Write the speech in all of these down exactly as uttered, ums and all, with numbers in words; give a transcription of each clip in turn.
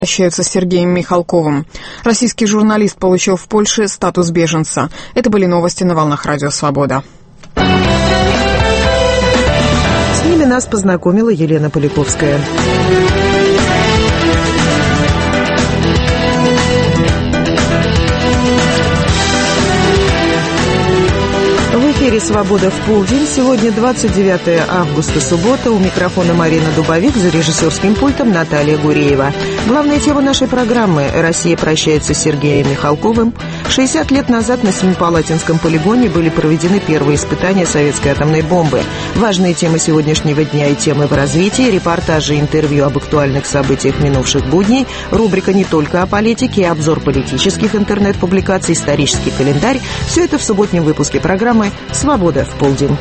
Общаются с Сергеем Михалковым. Российский журналист получил в Польше статус беженца. Это были новости на волнах Радио Свобода. С ними нас познакомила Елена Поляковская. В эфире «Свобода в полдень». Сегодня двадцать девятое августа, суббота. У микрофона Марина Дубовик, за режиссерским пультом Наталья Гуреева. Главная тема нашей программы – Россия прощается с Сергеем Михалковым. шестьдесят лет назад на Семипалатинском полигоне были проведены первые испытания советской атомной бомбы. Важные темы сегодняшнего дня и темы в развитии, репортажи и интервью об актуальных событиях минувших будней, рубрика «Не только о политике», обзор политических интернет-публикаций, исторический календарь – все это в субботнем выпуске программы «Свобода в полдень».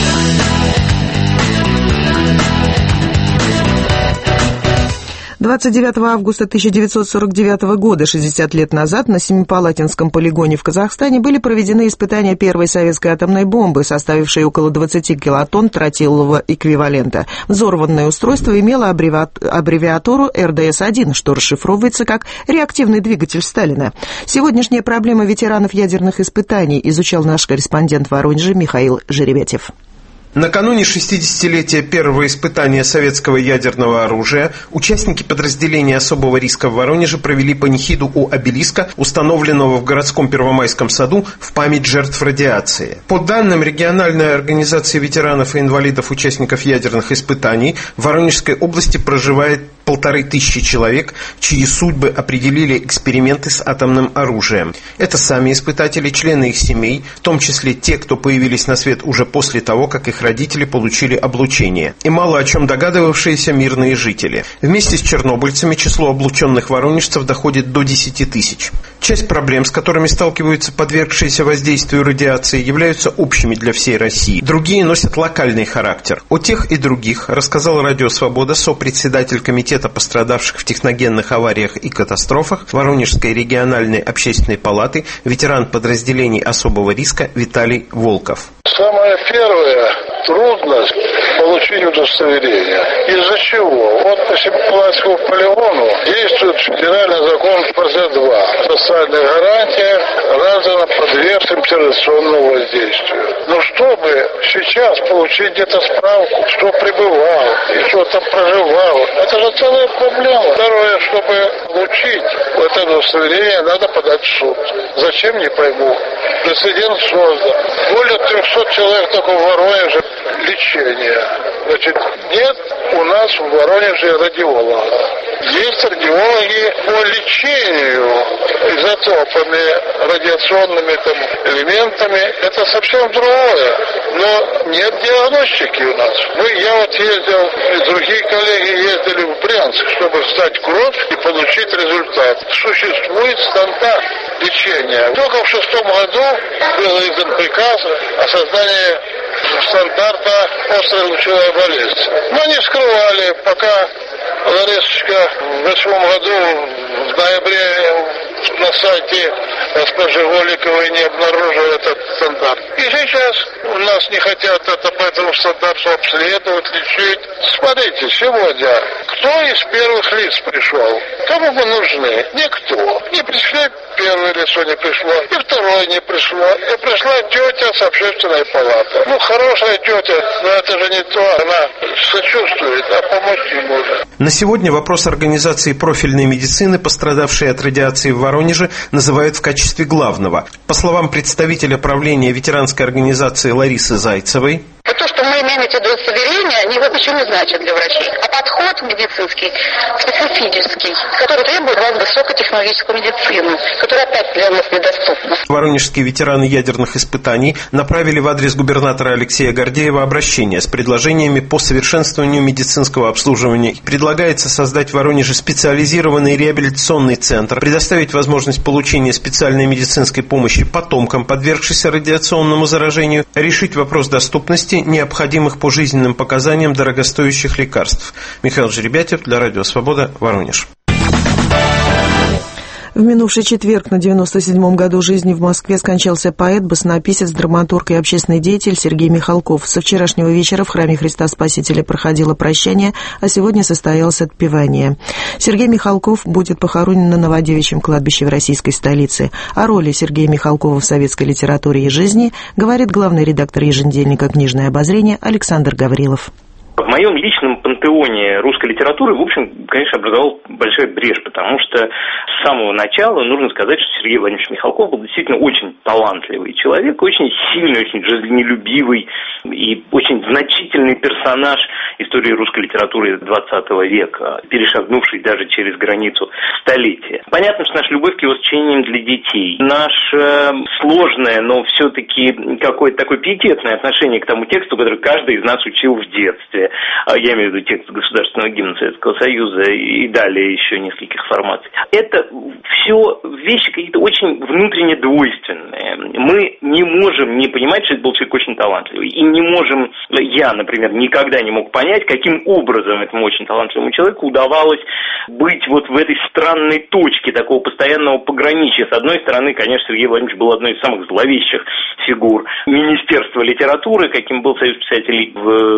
двадцать девятого августа тысяча девятьсот сорок девятого года, шестьдесят лет назад, на Семипалатинском полигоне в Казахстане были проведены испытания первой советской атомной бомбы, составившей около двадцати килотонн тротилового эквивалента. Взорванное устройство имело аббревиатуру эр дэ эс один, что расшифровывается как «реактивный двигатель Сталина». Сегодняшняя проблема ветеранов ядерных испытаний изучал наш корреспондент в Воронеже Михаил Жеребятев. Накануне шестидесятилетия первого испытания советского ядерного оружия участники подразделения особого риска в Воронеже провели панихиду у обелиска, установленного в городском Первомайском саду в память жертв радиации. По данным региональной организации ветеранов и инвалидов участников ядерных испытаний, в Воронежской области проживает полторы тысячи человек, чьи судьбы определили эксперименты с атомным оружием. Это сами испытатели, члены их семей, в том числе те, кто появились на свет уже после того, как их родители получили облучение, и мало о чем догадывавшиеся мирные жители. Вместе с чернобыльцами число облученных воронежцев доходит до десяти тысяч. Часть проблем, с которыми сталкиваются подвергшиеся воздействию радиации, являются общими для всей России. Другие носят локальный характер. О тех и других рассказал Радио Свобода сопредседатель комитета пострадавших в техногенных авариях и катастрофах Воронежской региональной общественной палаты, ветеран подразделений особого риска Виталий Волков. Самое первое – трудность получить удостоверение. Из-за чего? Вот по Семипалатинскому полигону действует федеральный закон пэ зэ два. Социальная гарантия разом подвергшим террористическому воздействию. Но чтобы сейчас получить где-то справку, что пребывал и что там проживал, это же целая проблема. Второе, чтобы получить это удостоверение, надо подать в суд. Зачем, не пойму. Прецедент создан. Более трехсот человек только в Воронеже лечения. Значит, нет у нас в Воронеже радиолога. Есть радиологи по лечению изотопами, радиационными там элементами. Это совсем другое. Но нет диагностики у нас. Мы, я вот ездил, и другие коллеги ездили в Брянск, чтобы сдать кровь и получить результат. Существует стандарт лечения. Только в шестом году был издан приказ о создании стандарта острой лучевой болезни. Но не скрывали, пока Ларисочка в восьмом году в ноябре на сайте госпожи Голиковой не обнаружил этот стандарт. И сейчас у нас не хотят это по этому стандарту обследовать, лечить. Смотрите, сегодня кто из первых лиц пришел? Кому вы нужны? Никто. Не пришли, первое лицо не пришло, и второе не пришло. И пришла тетя с общественной палаты. Ну, хорошая тетя, но это же не то. Она сочувствует, а помочь не может. На сегодня вопрос организации профильной медицины, пострадавшей от радиации в Воронеже, называют в качестве главного. По словам представителя правления ветеранской организации Ларисы Зайцевой, то, что мы имеем эти удостоверения, ничего не значит для врачей. А подход медицинский, специфический, который требует вас высокотехнологическую медицину, которая опять для нас недоступна. Воронежские ветераны ядерных испытаний направили в адрес губернатора Алексея Гордеева обращение с предложениями по совершенствованию медицинского обслуживания. Предлагается создать в Воронеже специализированный реабилитационный центр, предоставить возможность получения специальной медицинской помощи потомкам, подвергшимся радиационному заражению, решить вопрос доступности необходимых по жизненным показаниям дорогостоящих лекарств. Михаил Жеребятев для Радио Свобода, Воронеж. В минувший четверг на девяносто седьмом году жизни в Москве скончался поэт, баснописец, драматург и общественный деятель Сергей Михалков. Со вчерашнего вечера в храме Христа Спасителя проходило прощание, а сегодня состоялось отпевание. Сергей Михалков будет похоронен на Новодевичьем кладбище в российской столице. О роли Сергея Михалкова в советской литературе и жизни говорит главный редактор еженедельника «Книжное обозрение» Александр Гаврилов. В моем личном пантеоне русской литературы, в общем, конечно, образовал большая брешь, потому что с самого начала нужно сказать, что Сергей Владимирович Михалков был действительно очень талантливый человек, очень сильный, очень жизнелюбивый и очень значительный персонаж истории русской литературы двадцатого века, перешагнувший даже через границу столетия. Понятно, что наша любовь к его сочинениям для детей, наше сложное, но все-таки какое-то такое пиететное отношение к тому тексту, который каждый из нас учил в детстве. Я имею в виду текст государственного гимна Советского Союза и далее еще нескольких формаций. Это все вещи какие-то очень внутренне двойственные. Мы не можем не понимать, что это был человек очень талантливый. И не можем, я, например, никогда не мог понять, каким образом этому очень талантливому человеку удавалось быть вот в этой странной точке такого постоянного пограничья. С одной стороны, конечно, Сергей Владимирович был одной из самых зловещих фигур Министерства литературы, каким был Союз писателей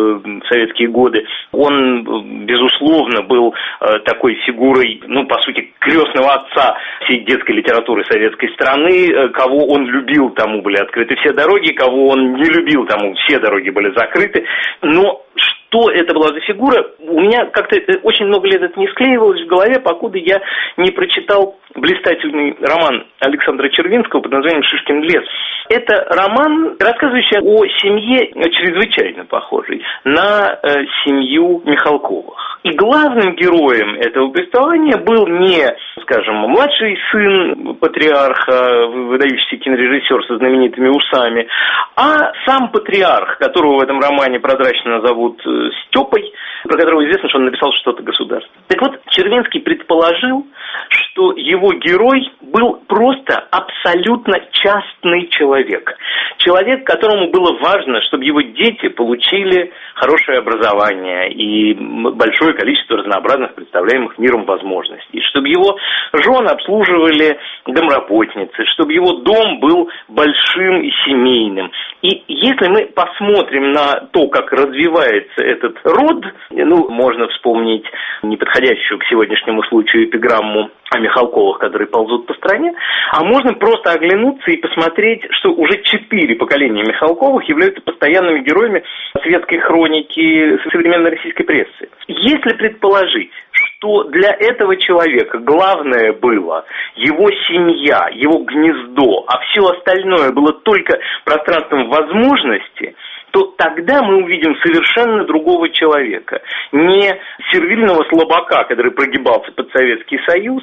в советские годы. Он, безусловно, был э, такой фигурой, ну, по сути, крестного отца всей детской литературы советской страны. Э, кого он любил, тому были открыты все дороги, кого он не любил, тому все дороги были закрыты. Но что это была за фигура, у меня как-то очень много лет это не склеивалось в голове, покуда я не прочитал блистательный роман Александра Червинского под названием «Шишкин лес». Это роман, рассказывающий о семье, чрезвычайно похожей на э, семью Михалковых. И главным героем этого повествования был не, скажем, младший сын патриарха, выдающийся кинорежиссер со знаменитыми усами, а сам патриарх, которого в этом романе прозрачно зовут Степой, про которого известно, что он написал что-то государственное. Так вот, Червинский предположил, что его герой был просто абсолютно частный человек. Человек, которому было важно, чтобы его дети получили хорошее образование и большое количество разнообразных представляемых миром возможностей, чтобы его жены обслуживали домработницы, чтобы его дом был большим и семейным. И если мы посмотрим на то, как развивается этот род, ну, можно вспомнить неподходящую к сегодняшнему случаю эпиграмму о Михалковых, которые ползут по стране, а можно просто оглянуться и посмотреть, что уже четыре поколения Михалковых являются постоянными героями светской хроники современной российской прессы. Если предположить, что для этого человека главное было его семья, его гнездо, а все остальное было только пространством возможности, то тогда мы увидим совершенно другого человека. Не сервильного слабака, который прогибался под Советский Союз,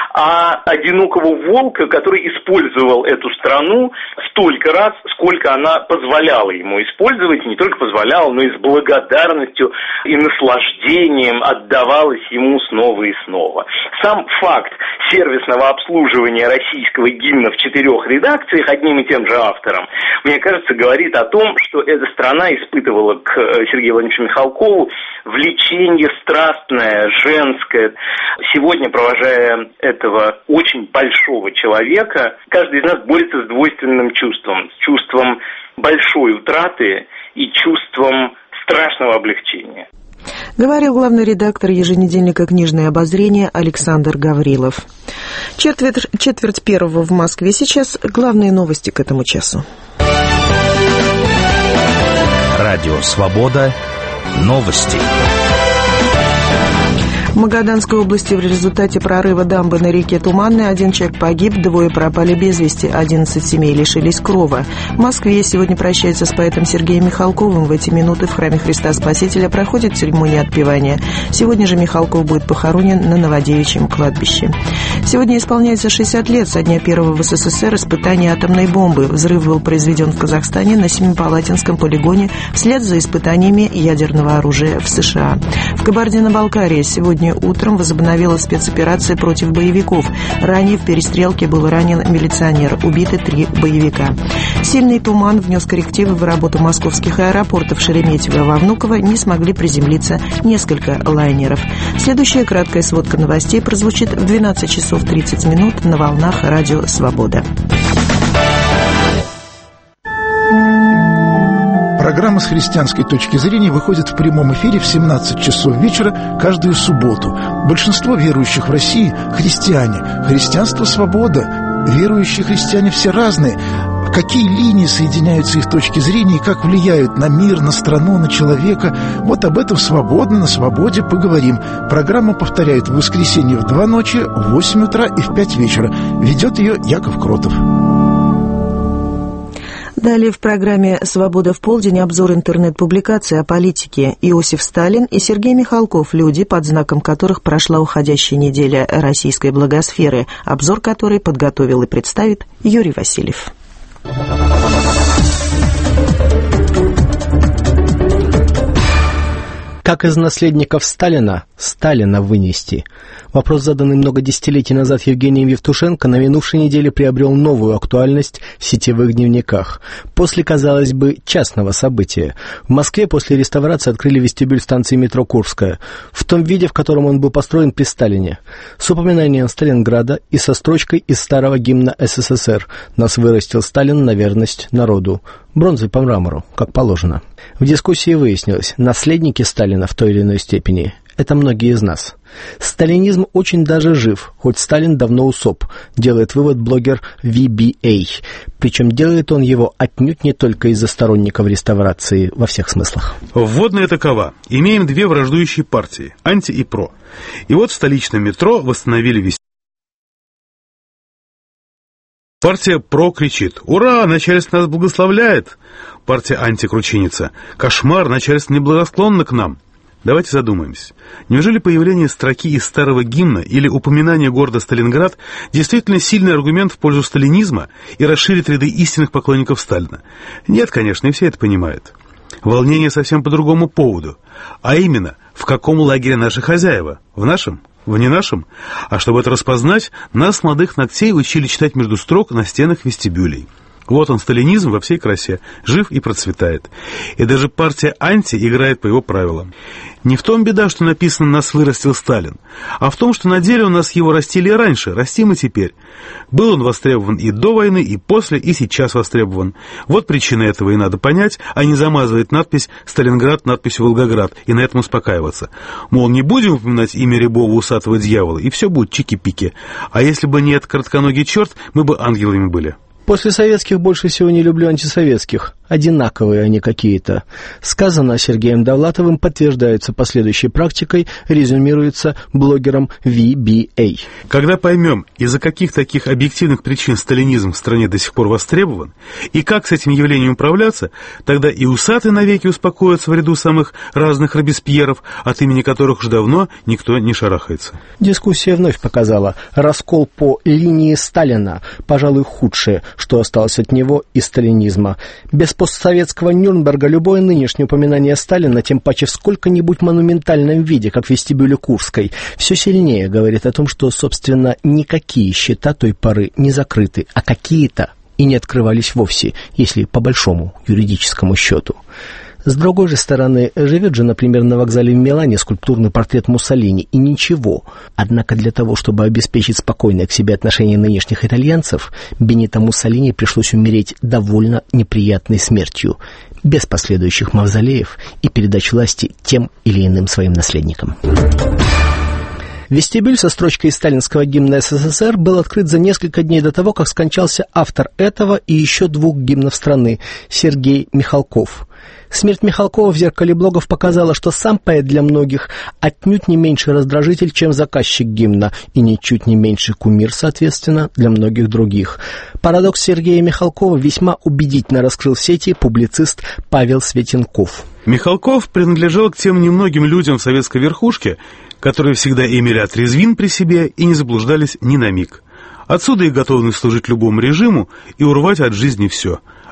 а одинокого волка, который использовал эту страну столько раз, сколько она позволяла ему использовать, не только позволяла, но и с благодарностью и наслаждением отдавалась ему снова и снова. Сам факт сервисного обслуживания российского гимна в четырех редакциях одним и тем же автором, мне кажется, говорит о том, что эта страна испытывала к Сергею Владимировичу Михалкову влечение страстное, женское. Сегодня, провожая этого очень большого человека, каждый из нас борется с двойственным чувством, с чувством большой утраты и чувством страшного облегчения. Говорил главный редактор еженедельника «Книжное обозрение» Александр Гаврилов. Четверть, четверть первого в Москве. Сейчас главные новости к этому часу. Радио «Свобода». Новости. В Магаданской области в результате прорыва дамбы на реке Туманной один человек погиб, двое пропали без вести, одиннадцать семей лишились крова. В Москве сегодня прощаются с поэтом Сергеем Михалковым. В эти минуты в храме Христа Спасителя проходит церемония отпевания. Сегодня же Михалков будет похоронен на Новодевичьем кладбище. Сегодня исполняется шестьдесят лет со дня первого в СССР испытания атомной бомбы. Взрыв был произведен в Казахстане на Семипалатинском полигоне вслед за испытаниями ядерного оружия в США. В Кабарде-на-Балкарии сегодня сегодня утром возобновила спецоперация против боевиков. Ранее в перестрелке был ранен милиционер. Убиты три боевика. Сильный туман внес коррективы в работу московских аэропортов. Шереметьево и во Внуково не смогли приземлиться несколько лайнеров. Следующая краткая сводка новостей прозвучит в двенадцать часов тридцать минут на волнах Радио Свобода. Программа «С христианской точки зрения» выходит в прямом эфире в семнадцать часов вечера каждую субботу. Большинство верующих в России – христиане. Христианство – свобода. Верующие христиане все разные. Какие линии соединяются их точки зрения и как влияют на мир, на страну, на человека. Вот об этом свободно, на свободе поговорим. Программа повторяет в воскресенье в два ночи, в восемь утра и в пять вечера. Ведет ее Яков Кротов. Далее в программе «Свобода в полдень» обзор интернет-публикации о политике. Иосиф Сталин и Сергей Михалков – люди, под знаком которых прошла уходящая неделя российской благосферы, обзор которой подготовил и представит Юрий Васильев. Как из наследников Сталина Сталина вынести? Вопрос, заданный много десятилетий назад Евгением Евтушенко, на минувшей неделе приобрел новую актуальность в сетевых дневниках. После, казалось бы, частного события. В Москве после реставрации открыли вестибюль станции метро Курская, в том виде, в котором он был построен при Сталине, с упоминанием Сталинграда и со строчкой из старого гимна СССР «Нас вырастил Сталин на верность народу». Бронзой по мрамору, как положено. В дискуссии выяснилось, наследники Сталина в той или иной степени – это многие из нас. Сталинизм очень даже жив, хоть Сталин давно усоп, делает вывод блогер ви би эй. Причем делает он его отнюдь не только из-за сторонников реставрации во всех смыслах. Вводная такова. Имеем две враждующие партии – анти и про. И вот в столичном метро восстановили вестибюль. Партия «Про» кричит: «Ура! Начальство нас благословляет!» Партия «Анти» кручинится: «Кошмар! Начальство неблагосклонно к нам!» Давайте задумаемся. Неужели появление строки из старого гимна или упоминание города Сталинград действительно сильный аргумент в пользу сталинизма и расширит ряды истинных поклонников Сталина? Нет, конечно, и все это понимают. Волнение совсем по другому поводу. А именно, в каком лагере наши хозяева? В нашем? В не нашем? А чтобы это распознать, нас, молодых ногтей, учили читать между строк на стенах вестибюлей. Вот он, сталинизм во всей красе, жив и процветает. И даже партия «Анти» играет по его правилам. Не в том беда, что написано «нас вырастил Сталин», а в том, что на деле у нас его растили и раньше, растим и теперь. Был он востребован и до войны, и после, и сейчас востребован. Вот причина этого и надо понять, а не замазывать надпись «Сталинград» надписью «Волгоград» и на этом успокаиваться. Мол, не будем упоминать имя рябого усатого дьявола, и все будет чики-пики. А если бы не этот коротконогий черт, мы бы ангелами были. После советских больше всего не люблю антисоветских. Одинаковые они какие-то. Сказано Сергеем Довлатовым, подтверждается последующей практикой, резюмируется блогером ви би эй. Когда поймем, из-за каких таких объективных причин сталинизм в стране до сих пор востребован, и как с этим явлением управляться, тогда и усатые навеки успокоятся в ряду самых разных Робеспьеров, от имени которых уж давно никто не шарахается. Дискуссия вновь показала, раскол по линии Сталина, пожалуй, худшее, что осталось от него и сталинизма. Без постсоветского Нюрнберга любое нынешнее упоминание Сталина, тем паче в сколько-нибудь монументальном виде, как в вестибюле Курской, все сильнее говорит о том, что, собственно, никакие счета той поры не закрыты, а какие-то и не открывались вовсе, если по большому юридическому счету. С другой же стороны, живет же, например, на вокзале в Милане скульптурный портрет Муссолини, и ничего. Однако для того, чтобы обеспечить спокойное к себе отношение нынешних итальянцев, Бенито Муссолини пришлось умереть довольно неприятной смертью, без последующих мавзолеев и передач власти тем или иным своим наследникам. Вестибюль со строчкой из сталинского гимна СССР был открыт за несколько дней до того, как скончался автор этого и еще двух гимнов страны – Сергей Михалков. Смерть Михалкова в зеркале блогов показала, что сам поэт для многих отнюдь не меньше раздражитель, чем заказчик гимна, и ничуть не меньше кумир, соответственно, для многих других. Парадокс Сергея Михалкова весьма убедительно раскрыл в сети публицист Павел Светенков. Михалков принадлежал к тем немногим людям в советской верхушке, которые всегда имели отрезвин при себе и не заблуждались ни на миг. Отсюда и готовность служить любому режиму и урвать от жизни все.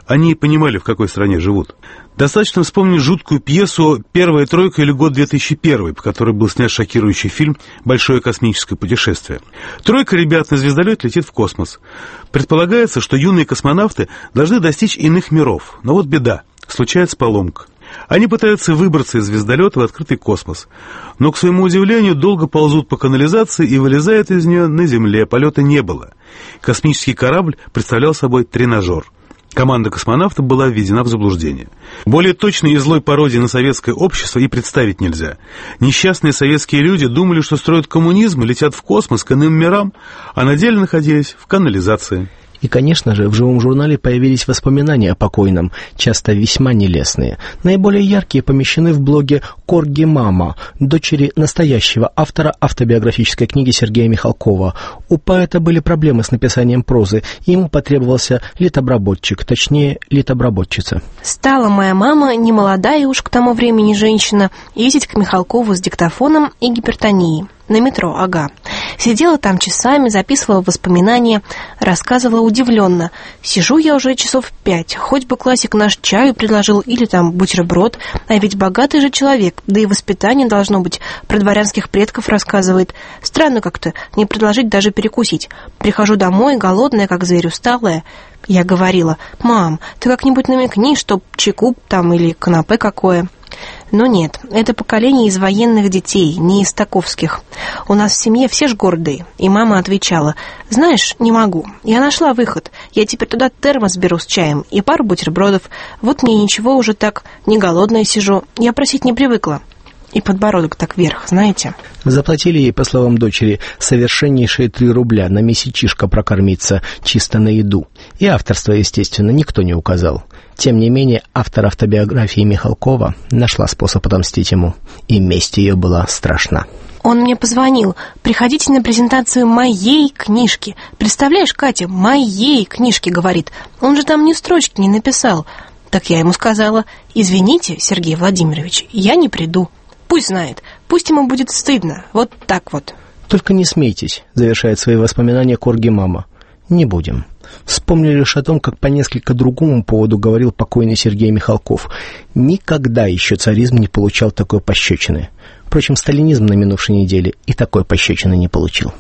Они понимали, в какой стране живут. Достаточно вспомнить жуткую пьесу «Первая тройка» или «Год две тысячи первый», по которой был снят шокирующий фильм «Большое космическое путешествие». Тройка ребят на звездолете летит в космос. Предполагается, что юные космонавты должны достичь иных миров. Но вот беда. Случается поломка. Они пытаются выбраться из звездолета в открытый космос, но, к своему удивлению, долго ползут по канализации и вылезают из нее на Земле. Полета не было. Космический корабль представлял собой тренажер. Команда космонавтов была введена в заблуждение. Более точной и злой пародии на советское общество и представить нельзя. Несчастные советские люди думали, что строят коммунизм и летят в космос к иным мирам, а на деле находились в канализации. И, конечно же, в живом журнале появились воспоминания о покойном, часто весьма нелестные. Наиболее яркие помещены в блоге «Корги Мама», дочери настоящего автора автобиографической книги Сергея Михалкова. У поэта были проблемы с написанием прозы, и ему потребовался литобработчик, точнее, литобработчица. Стала моя мама, не молодая уж к тому времени женщина, ездить к Михалкову с диктофоном и гипертонией. На метро, ага. Сидела там часами, записывала воспоминания, рассказывала удивленно. Сижу я уже часов пять, хоть бы классик наш чаю предложил или там бутерброд, а ведь богатый же человек, да и воспитание должно быть, про дворянских предков рассказывает. Странно как-то не предложить даже перекусить. Прихожу домой, голодная, как зверь, усталая. Я говорила: «Мам, ты как-нибудь намекни, чтоб чайку там или канапе какое». Но нет, это поколение из военных детей, не из таковских. У нас в семье все ж гордые. И мама отвечала: «Знаешь, не могу. Я нашла выход. Я теперь туда термос беру с чаем и пару бутербродов. Вот мне ничего, уже так не голодная сижу. Я просить не привыкла». И подбородок так вверх, знаете. Заплатили ей, по словам дочери, совершеннейшие три рубля на месячишко прокормиться, чисто на еду. И авторство, естественно, никто не указал. Тем не менее, автор автобиографии Михалкова нашла способ отомстить ему. И месть ее была страшна. Он мне позвонил: «Приходите на презентацию моей книжки». Представляешь, Катя, моей книжки, говорит. Он же там ни строчки не написал. Так я ему сказала: «Извините, Сергей Владимирович, я не приду». Пусть знает, пусть ему будет стыдно, вот так вот. «Только не смейтесь», — завершает свои воспоминания Корги Мама. «Не будем». Вспомнили лишь о том, как по несколько другому поводу говорил покойный Сергей Михалков. Никогда еще царизм не получал такой пощечины. Впрочем, сталинизм на минувшей неделе и такой пощечины не получил.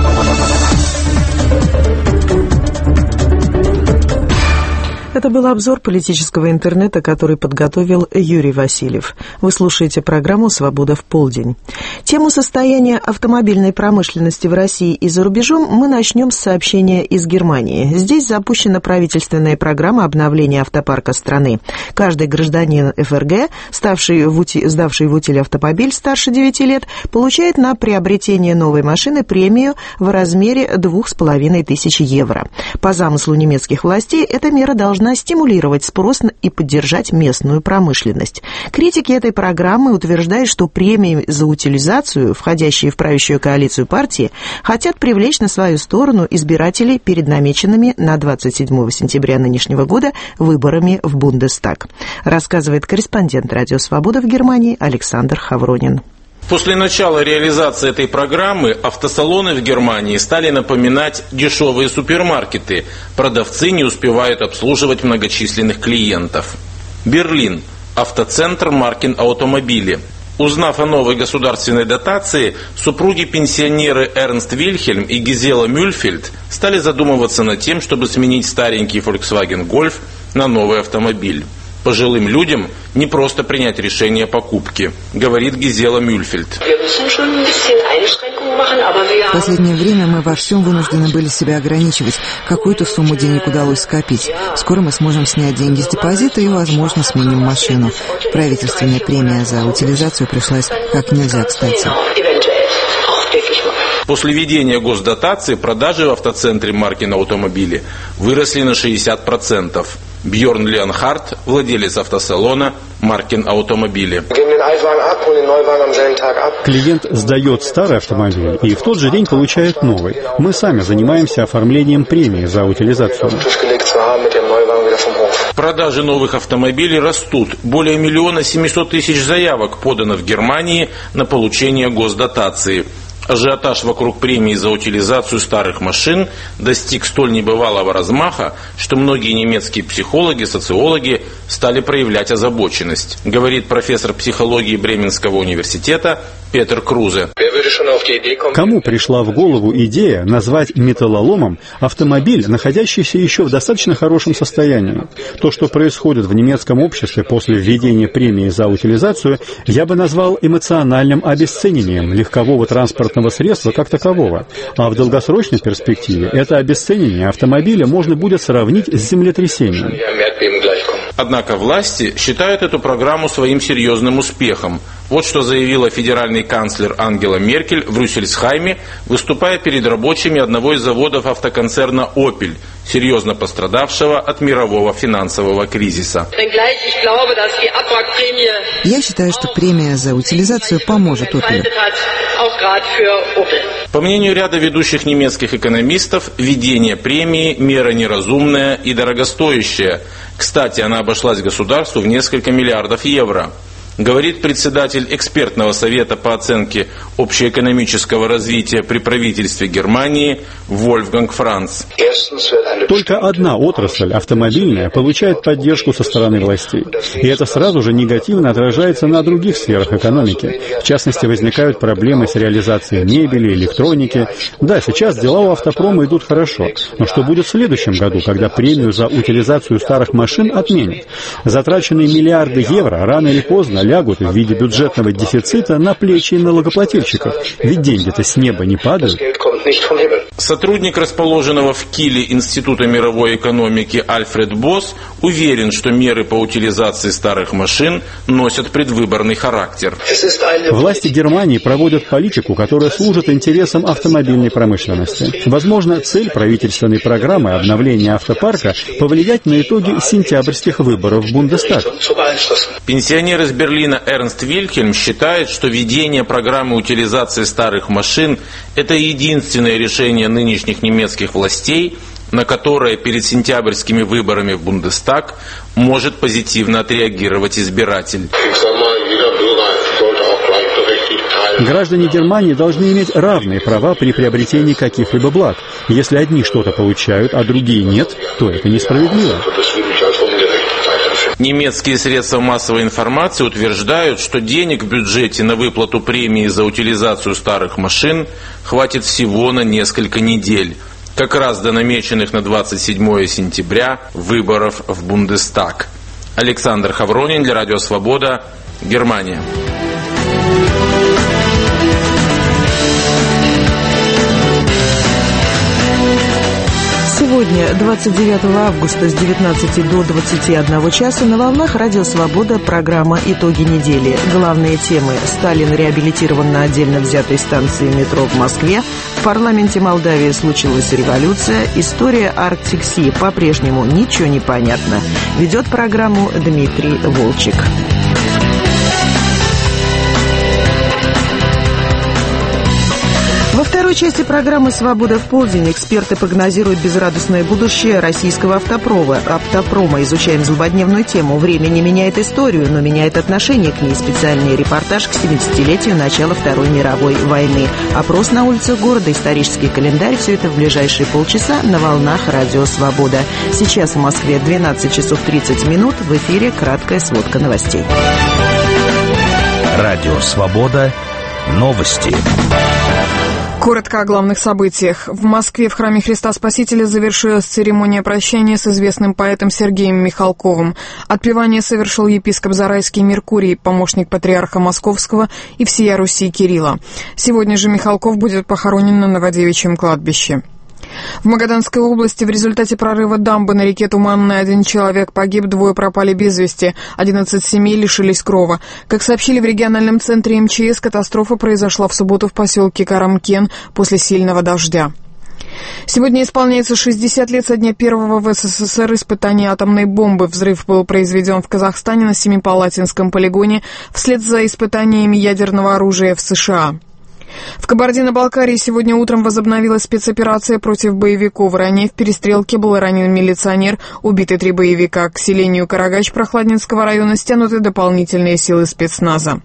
Это был обзор политического интернета, который подготовил Юрий Васильев. Вы слушаете программу «Свобода в полдень». Тему состояния автомобильной промышленности в России и за рубежом мы начнем с сообщения из Германии. Здесь запущена правительственная программа обновления автопарка страны. Каждый гражданин эф эр гэ, ставший в ути... сдавший в утиль автомобиль старше девяти лет, получает на приобретение новой машины премию в размере двух с половиной тысяч евро. По замыслу немецких властей, эта мера должна стимулировать спрос и поддержать местную промышленность. Критики этой программы утверждают, что премии за утилизацию, входящие в правящую коалицию партии, хотят привлечь на свою сторону избирателей перед намеченными на двадцать седьмого сентября нынешнего года выборами в Бундестаг. Рассказывает корреспондент «Радио Свобода» в Германии Александр Хавронин. После начала реализации этой программы автосалоны в Германии стали напоминать дешевые супермаркеты. Продавцы не успевают обслуживать многочисленных клиентов. Берлин. Автоцентр Маркин Автомобили. Узнав о новой государственной дотации, супруги-пенсионеры Эрнст Вильхельм и Гизела Мюльфельд стали задумываться над тем, чтобы сменить старенький Volkswagen Golf на новый автомобиль. Пожилым людям не просто принять решение о покупке, говорит Гизела Мюльфельд. В последнее время мы во всем вынуждены были себя ограничивать. Какую-то сумму денег удалось скопить. Скоро мы сможем снять деньги с депозита и, возможно, сменим машину. Правительственная премия за утилизацию пришлась как нельзя кстати. После введения госдотации продажи в автоцентре Маркин Автомобили выросли на шестьдесят процентов. Бьорн Леонхард, владелец автосалона Маркин Автомобили. Клиент сдает старый автомобиль и в тот же день получает новый. Мы сами занимаемся оформлением премии за утилизацию. Продажи новых автомобилей растут. Более миллиона семисот тысяч заявок подано в Германии на получение госдотации. Ажиотаж вокруг премии за утилизацию старых машин достиг столь небывалого размаха, что многие немецкие психологи, социологи стали проявлять озабоченность, говорит профессор психологии Бременского университета Петер Крузе. Кому пришла в голову идея назвать металлоломом автомобиль, находящийся еще в достаточно хорошем состоянии? То, что происходит в немецком обществе после введения премии за утилизацию, я бы назвал эмоциональным обесцениванием легкового транспортного средства как такового. А в долгосрочной перспективе это обесценивание автомобиля можно будет сравнить с землетрясением. Однако власти считают эту программу своим серьезным успехом. Вот что заявила федеральный канцлер Ангела Меркель в Рюссельсхайме, выступая перед рабочими одного из заводов автоконцерна «Опель», серьезно пострадавшего от мирового финансового кризиса. Я считаю, что премия за утилизацию поможет «Опелю». По мнению ряда ведущих немецких экономистов, введение премии – мера неразумная и дорогостоящая. Кстати, она обошлась государству в несколько миллиардов евро. Говорит председатель экспертного совета по оценке общеэкономического развития при правительстве Германии Вольфганг Франц. Только одна отрасль, автомобильная, получает поддержку со стороны властей. И это сразу же негативно отражается на других сферах экономики. В частности, возникают проблемы с реализацией мебели, электроники. Да, сейчас дела у автопрома идут хорошо. Но что будет в следующем году, когда премию за утилизацию старых машин отменят? Затраченные миллиарды евро рано или поздно лягут в виде бюджетного дефицита на плечи налогоплательщиков. Ведь деньги-то с неба не падают. Сотрудник расположенного в Киле Института мировой экономики Альфред Босс уверен, что меры по утилизации старых машин носят предвыборный характер. Власти Германии проводят политику, которая служит интересам автомобильной промышленности. Возможно, цель правительственной программы обновления автопарка повлиять на итоги сентябрьских выборов в Бундестаг. Пенсионер из Берлина Эрнст Вильхельм считает, что введение программы утилизации старых машин – это единственное решение нынешних немецких властей, на которое перед сентябрьскими выборами в Бундестаг может позитивно отреагировать избиратель. Граждане Германии должны иметь равные права при приобретении каких-либо благ. Если одни что-то получают, а другие нет, то это несправедливо. Немецкие средства массовой информации утверждают, что денег в бюджете на выплату премии за утилизацию старых машин хватит всего на несколько недель, как раз до намеченных на двадцать седьмое сентября выборов в Бундестаг. Александр Хавронин для Радио Свобода, Германия. Сегодня, двадцать девятого августа, с девятнадцати до двадцати одного часа на волнах Радио Свобода программа «Итоги недели». Главные темы: Сталин реабилитирован на отдельно взятой станции метро в Москве, в парламенте Молдавии случилась революция, история Арктик-Си по-прежнему ничего не понятно. Ведет программу Дмитрий Волчек. Во второй части программы «Свобода в полдень» эксперты прогнозируют безрадостное будущее российского автопрома. автопрома. Изучаем злободневную тему. Время не меняет историю, но меняет отношение к ней. Специальный репортаж к семидесятилетию начала Второй мировой войны. Опрос на улицах города, исторический календарь. Все это в ближайшие полчаса на волнах Радио Свобода. Сейчас в Москве двенадцать часов тридцать минут. В эфире краткая сводка новостей. Радио Свобода. Новости. Коротко о главных событиях. В Москве в храме Христа Спасителя завершилась церемония прощания с известным поэтом Сергеем Михалковым. Отпевание совершил епископ Зарайский Меркурий, помощник патриарха Московского и всея Руси Кирилла. Сегодня же Михалков будет похоронен на Новодевичьем кладбище. В Магаданской области в результате прорыва дамбы на реке Туманной один человек погиб, двое пропали без вести, одиннадцать семей лишились крова. Как сообщили в региональном центре эм че эс, катастрофа произошла в субботу в поселке Карамкен после сильного дождя. Сегодня исполняется шестьдесят лет со дня первого в эс эс эс эр испытания атомной бомбы. Взрыв был произведен в Казахстане на Семипалатинском полигоне вслед за испытаниями ядерного оружия в США. В Кабардино-Балкарии сегодня утром возобновилась спецоперация против боевиков. Ранее в перестрелке был ранен милиционер, убиты три боевика. К селению Карагач Прохладнинского района стянуты дополнительные силы спецназа.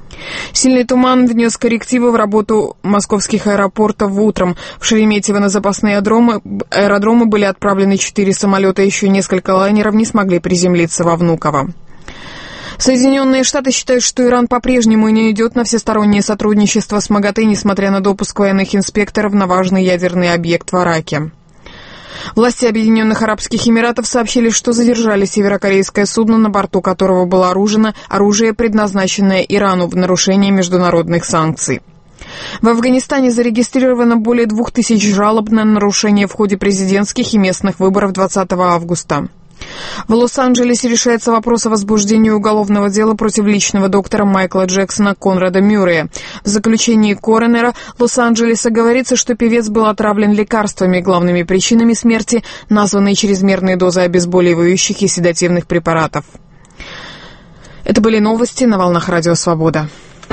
Сильный туман внес коррективы в работу московских аэропортов утром. В Шереметьево на запасные аэродромы, аэродромы были отправлены четыре самолета, еще несколько лайнеров не смогли приземлиться во Внуково. Соединенные Штаты считают, что Иран по-прежнему не идет на всестороннее сотрудничество с МАГАТЭ, несмотря на допуск военных инспекторов на важный ядерный объект в Араке. Власти Объединенных Арабских Эмиратов сообщили, что задержали северокорейское судно, на борту которого было оружие, оружие, предназначенное Ирану в нарушение международных санкций. В Афганистане зарегистрировано более двух тысяч жалоб на нарушение в ходе президентских и местных выборов двадцатого августа. В Лос-Анджелесе решается вопрос о возбуждении уголовного дела против личного доктора Майкла Джексона Конрада Мюррея. В заключении коронера Лос-Анджелеса говорится, что певец был отравлен лекарствами. Главными причинами смерти названы чрезмерные дозы обезболивающих и седативных препаратов. Это были новости на волнах Радио Свобода.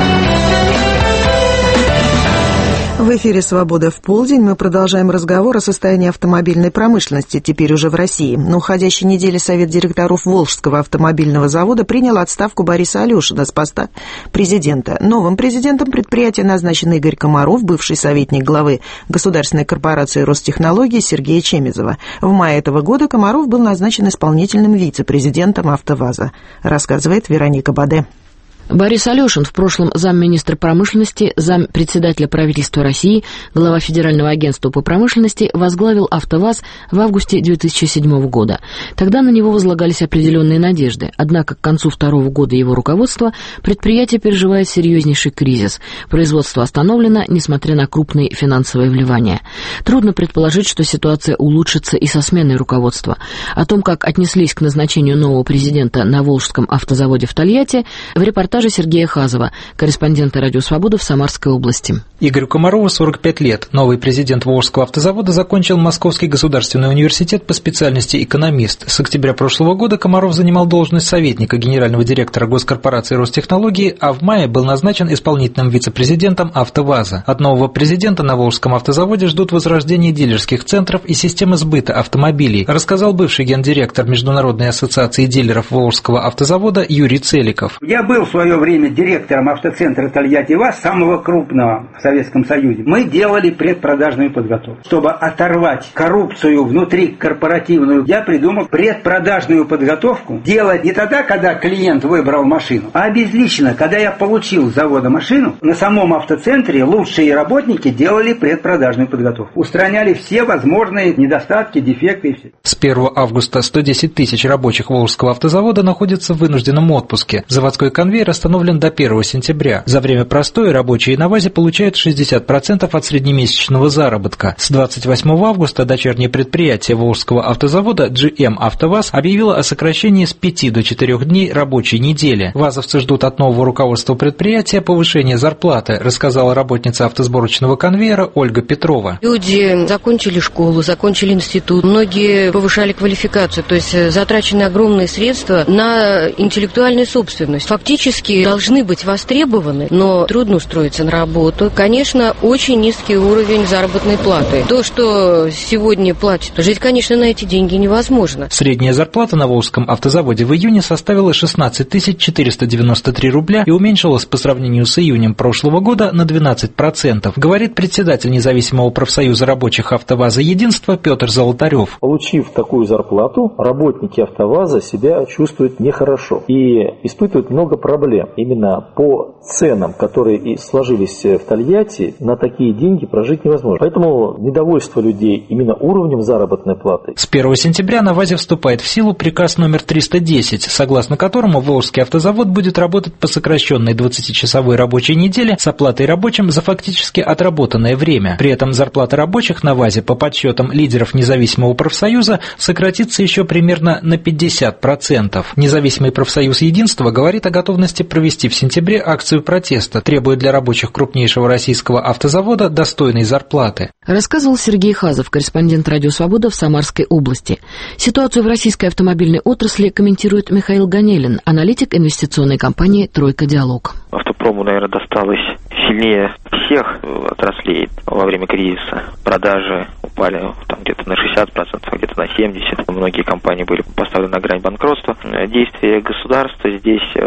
В эфире «Свобода в полдень». Мы продолжаем разговор о состоянии автомобильной промышленности, теперь уже в России. На уходящей неделе Совет директоров Волжского автомобильного завода принял отставку Бориса Алешина с поста президента. Новым президентом предприятия назначен Игорь Комаров, бывший советник главы государственной корпорации Ростехнологии Сергея Чемезова. В мае этого года Комаров был назначен исполнительным вице-президентом АвтоВАЗа, рассказывает Вероника Баде. Борис Алешин, в прошлом замминистра промышленности, зампредседателя правительства России, глава Федерального агентства по промышленности, возглавил АвтоВАЗ в августе две тысячи седьмого года. Тогда на него возлагались определенные надежды. Однако к концу второго года его руководства предприятие переживает серьезнейший кризис. Производство остановлено, несмотря на крупные финансовые вливания. Трудно предположить, что ситуация улучшится и со сменой руководства. О том, как отнеслись к назначению нового президента на Волжском автозаводе в Тольятти, в репортаже Сергея Хазова, корреспондента «Радио Свобода» в Самарской области. Игорю Комарову сорок пять лет. Новый президент Волжского автозавода закончил Московский государственный университет по специальности экономист. С октября прошлого года Комаров занимал должность советника генерального директора госкорпорации Ростехнологии, а в мае был назначен исполнительным вице-президентом АвтоВАЗа. От нового президента на Волжском автозаводе ждут возрождения дилерских центров и системы сбыта автомобилей, рассказал бывший гендиректор Международной ассоциации дилеров Волжского автозавода Юрий Целиков. Я был в свое время директором автоцентра Тольятти-ВАЗ, самого крупного в Советском Союзе. Мы делали предпродажную подготовку. Чтобы оторвать коррупцию внутри корпоративную, я придумал предпродажную подготовку делать не тогда, когда клиент выбрал машину, а обезличенно. Когда я получил с завода машину, на самом автоцентре лучшие работники делали предпродажную подготовку. Устраняли все возможные недостатки, дефекты и все. С первого августа сто десять тысяч рабочих Волжского автозавода находятся в вынужденном отпуске. Заводской конвейер остановлен до первого сентября. За время простоя рабочие на ВАЗе получают шестьдесят процентов от среднемесячного заработка. С двадцать восьмого августа дочернее предприятие Волжского автозавода джи эм «АвтоВАЗ» объявило о сокращении с пяти до четырёх дней рабочей недели. ВАЗовцы ждут от нового руководства предприятия повышения зарплаты, рассказала работница автосборочного конвейера Ольга Петрова. Люди закончили школу, закончили институт, многие повышали квалификацию, то есть затрачены огромные средства на интеллектуальную собственность. Фактически должны быть востребованы, но трудно устроиться на работу. Конечно, очень низкий уровень заработной платы. То, что сегодня платят, жить, конечно, на эти деньги невозможно. Средняя зарплата на Волжском автозаводе в июне составила шестнадцать тысяч четыреста девяносто три рубля и уменьшилась по сравнению с июнем прошлого года на двенадцать процентов, говорит председатель независимого профсоюза рабочих АвтоВАЗа «Единство» Петр Золотарев. Получив такую зарплату, работники АвтоВАЗа себя чувствуют нехорошо и испытывают много проблем. Именно по ценам, которые и сложились в Тольятти, на такие деньги прожить невозможно. Поэтому недовольство людей именно уровнем заработной платы. С первого сентября на ВАЗе вступает в силу приказ номер триста десять, согласно которому Волжский автозавод будет работать по сокращенной двадцатичасовой рабочей неделе с оплатой рабочим за фактически отработанное время. При этом зарплата рабочих на ВАЗе по подсчетам лидеров независимого профсоюза сократится еще примерно на пятьдесят процентов. Независимый профсоюз «Единство» говорит о готовности провести в сентябре акцию протеста, требуя для рабочих крупнейшего российского автозавода достойной зарплаты. Рассказывал Сергей Хазов, корреспондент «Радио Свобода» в Самарской области. Ситуацию в российской автомобильной отрасли комментирует Михаил Ганелин, аналитик инвестиционной компании «Тройка Диалог». Автопрому, наверное, досталось сильнее всех отраслей во время кризиса. Продажи упали там где-то на шестьдесят процентов, где-то на семьдесят процентов. Многие компании были поставлены на грань банкротства. Действия государства здесь были в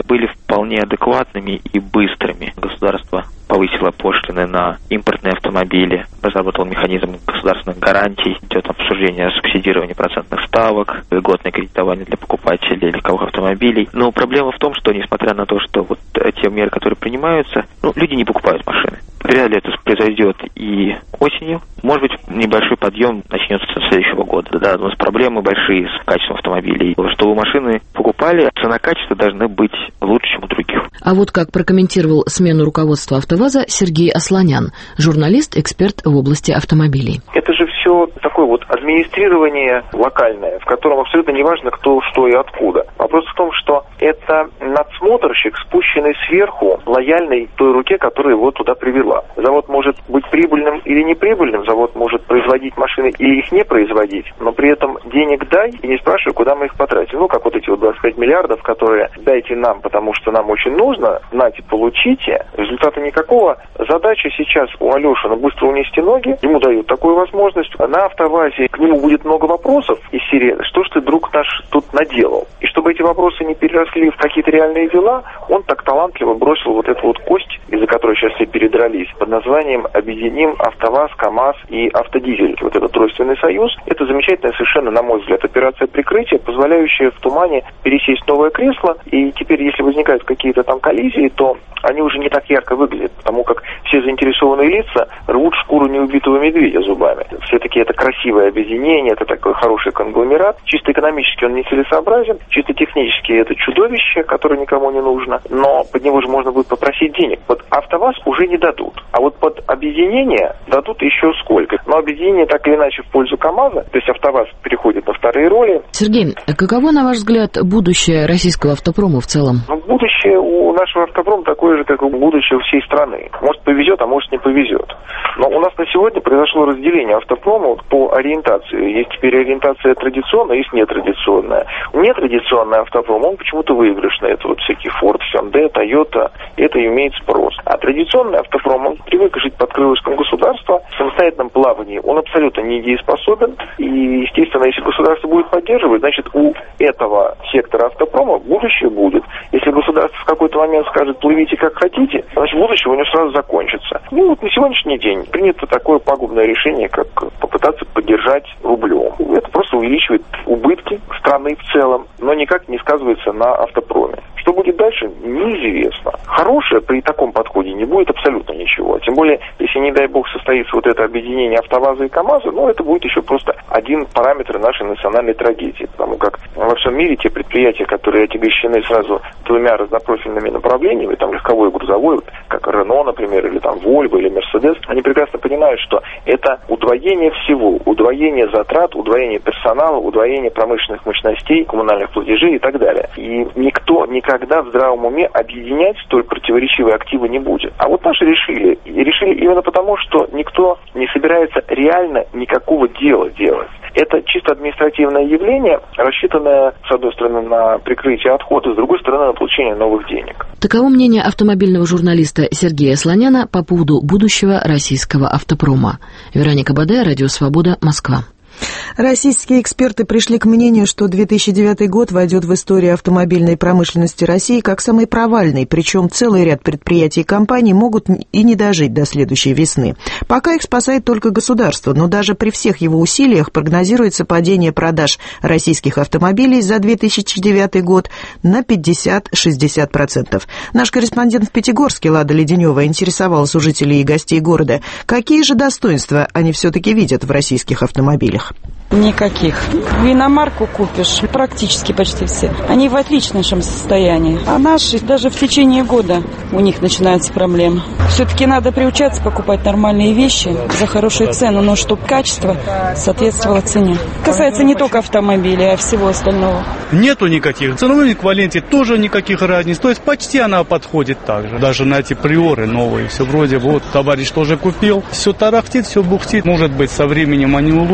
вполне адекватными и быстрыми. Государство повысило пошлины на импортные автомобили, разработал механизм государственных гарантий, идет обсуждение субсидирования процентных ставок, льготное кредитование для покупателей легковых автомобилей. Но проблема в том, что несмотря на то, что вот те меры, которые принимаются, ну, люди не покупают машины. Вряд ли это произойдет и осенью. Может быть, небольшой подъем начнется со следующего года. Да, у нас проблемы большие с качеством автомобилей. Чтобы машины покупали, цена-качество должны быть лучше, чем у других. А вот как прокомментировал смену руководства «АвтоВАЗа» Сергей Асланян, журналист, эксперт в области автомобилей. Это же все такое вот администрирование локальное, в котором абсолютно не важно, кто, что и откуда. Вопрос в том, что это надсмотрщик, спущенный сверху, лояльный той руке, которая его туда привела. Завод может быть прибыльным или неприбыльным, завод может производить машины или их не производить, но при этом денег дай и не спрашивай, куда мы их потратим. Ну, как вот эти вот двадцать пять миллиардов, которые дайте нам, потому что нам очень нужно, нате, получите. Результата никакого. Задача сейчас у Алешина быстро унести ноги, ему дают такую возможность. На АвтоВАЗе к нему будет много вопросов из серии «Что ж ты, друг наш, тут наделал?». И чтобы эти вопросы не переросли в какие-то реальные дела, он так талантливо бросил вот эту вот кость, из-за которой сейчас все передрались, под названием «Объединим АвтоВАЗ, КамАЗ и Автодизель». Вот этот тройственный союз. Это замечательная совершенно, на мой взгляд, операция прикрытия, позволяющая в тумане пересесть в новое кресло. И теперь, если возникают какие-то там коллизии, то они уже не так ярко выглядят, потому как все заинтересованные лица рвут шкуру неубитого медведя зубами. Все-таки это красивое объединение, это такой хороший конгломерат. Чисто экономически он нецелесообразен, чисто технически это чудовище, которое никому не нужно, но под него же можно будет попросить денег. Под АвтоВАЗ уже не дадут, а вот под объединение дадут еще сколько. Но объединение так или иначе в пользу КамАЗа, то есть АвтоВАЗ переходит на вторые роли. Сергей, каково, на ваш взгляд, будущее российского автопрома в целом? Ну, будущее у нашего автопрома такое же, как и будущее всей страны. Может повезет, а может не повезет. Но у нас на сегодня произошло разделение автопрома по ориентации. Есть теперь ориентация традиционная, есть нетрадиционная. Нетрадиционный автопром, он почему-то выигрышный. Это вот всякие Ford, Hyundai, Toyota, это имеет спрос. А традиционный автопром, он привык жить под крылышком государства, в самостоятельном плавании. Он абсолютно недееспособен. И, естественно, если государство будет поддерживать, значит, у этого сектора автопрома будущее будет. Если государство в какой-то момент скажет, плывите как хотите, значит, будущее у него сразу закончится. Ну, вот на сегодняшний день принято такое пагубное решение, как попытаться поддержать рублем. Это просто увеличивает убытки страны в целом, но никак не сказывается на автопроме. Что будет дальше, неизвестно. Хорошее при таком подходе не будет абсолютно ничего. Тем более, если, не дай бог, состоится вот это объединение АвтоВАЗа и КамАЗа, ну, это будет еще просто один параметр нашей национальной трагедии. Потому как во всем мире те предприятия, которые отягощены сразу двумя разнопрофильными направлениями, там легковой и грузовой, вот, как Рено, например, или там Вольво, или Мерседес, они прекрасно понимают, что это удвоение всего, удвоение затрат, удвоение персонала, удвоение промышленных мощностей, коммунальных платежей и так далее. И никто никогда в здравом уме объединять столь противоречивые активы не будет. А вот наши решили. И решили именно потому, что никто не собирается реально никакого дела делать. Это чисто административное явление, рассчитанное, с одной стороны, на прикрытие отхода, с другой стороны, на получение новых денег. Таково мнение автомобильного журналиста Сергея Слоняна по поводу будущего российского автопрома. Вероника Бадая, Радио Свобода, Москва. Российские эксперты пришли к мнению, что две тысячи девятый год войдет в историю автомобильной промышленности России как самый провальный, причем целый ряд предприятий и компаний могут и не дожить до следующей весны. Пока их спасает только государство, но даже при всех его усилиях прогнозируется падение продаж российских автомобилей за две тысячи девятый год на пятьдесят-шестьдесят процентов. Наш корреспондент в Пятигорске Лада Леденева интересовалась у жителей и гостей города, какие же достоинства они все-таки видят в российских автомобилях. Никаких. Иномарку купишь, практически почти все. Они в отличнейшем состоянии. А наши даже в течение года у них начинаются проблемы. Все-таки надо приучаться покупать нормальные вещи за хорошую цену, но чтобы качество соответствовало цене. Касается не только автомобилей, а всего остального. Нету никаких. В ценовом эквиваленте тоже никаких разниц. То есть почти она подходит так же. Даже на эти приоры новые. Все вроде вот товарищ тоже купил. Все тарахтит, все бухтит. Может быть, со временем они улучшат это.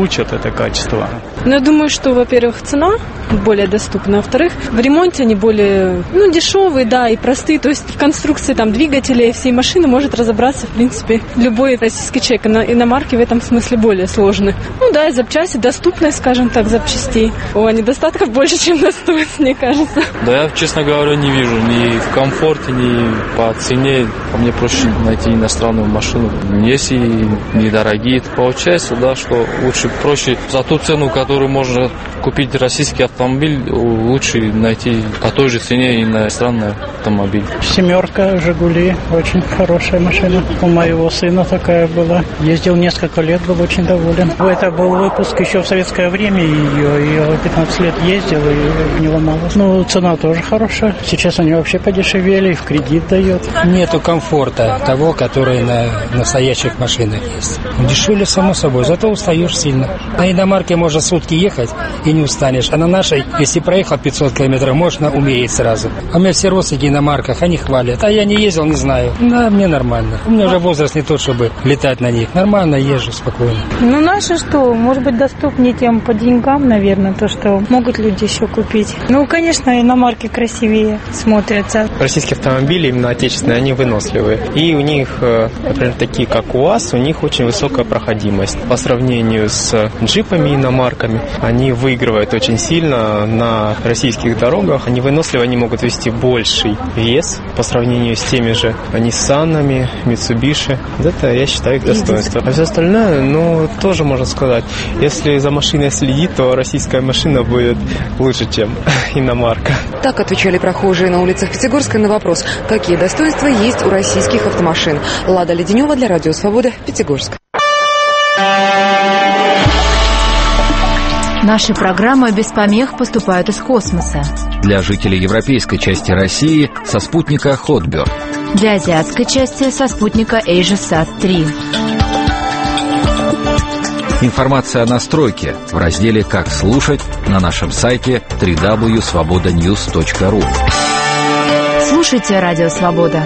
это качество. Ну, я думаю, что, во-первых, цена более доступна, во-вторых, в ремонте они более, ну, дешевые, да, и простые, то есть в конструкции там двигателя и всей машины может разобраться, в принципе, любой российский человек. Иномарки в этом смысле более сложны. Ну да, и запчасти, доступность, скажем так, запчастей. О, недостатков больше, чем доступность, мне кажется. Да, я, честно говоря, не вижу ни в комфорте, ни по цене. По мне проще найти иностранную машину. Если недорогие, то получается, да, что лучше, проще за ту цену, которую можно купить российский автомобиль, лучше найти по той же цене иностранный автомобиль. Семерка, Жигули, очень хорошая машина. У моего сына такая была. Ездил несколько лет, был очень доволен. Это был выпуск еще в советское время ее. Ее пятнадцать лет ездил и не ломалась. Ну, цена тоже хорошая. Сейчас они вообще подешевели, и в кредит дает. Нету комфорта того, который на настоящих машинах есть. Дешевле, само собой, зато устаешь сильно. На иномарке можно сутки ехать и не устанешь. А на нашей, если проехал пятьсот километров, можно умереть сразу. А у меня все родственники на марках, они хвалят. А я не ездил, не знаю. Да, мне нормально. У меня уже возраст не тот, чтобы летать на них. Нормально езжу, спокойно. Ну, наши что, может быть, доступнее тем по деньгам, наверное, то, что могут люди еще купить. Ну, конечно, иномарки красивее смотрятся. Российские автомобили, именно отечественные, они выносливые. И у них, например, такие как УАЗ, у них очень высокая проходимость. По сравнению с джипами, иномарками, они выигрывают очень сильно на российских дорогах. Они выносливы, они могут вести больший вес по сравнению с теми же Ниссанами, Mitsubishi. Это, я считаю, их достоинство. А все остальное, ну, тоже можно сказать. Если за машиной следить, то российская машина будет лучше, чем иномарка. Так отвечали прохожие на улицах Пятигорска на вопрос, какие достоинства есть у российских автомашин. Лада Леденева для Радио Свобода, Пятигорск. Наши программы без помех поступают из космоса. Для жителей европейской части России со спутника Hotbird. Для азиатской части со спутника AsiaSat три. Информация о настройке в разделе «Как слушать» на нашем сайте дабл ю дабл ю дабл ю точка свобода ньюс точка ру. Слушайте Радио Свобода.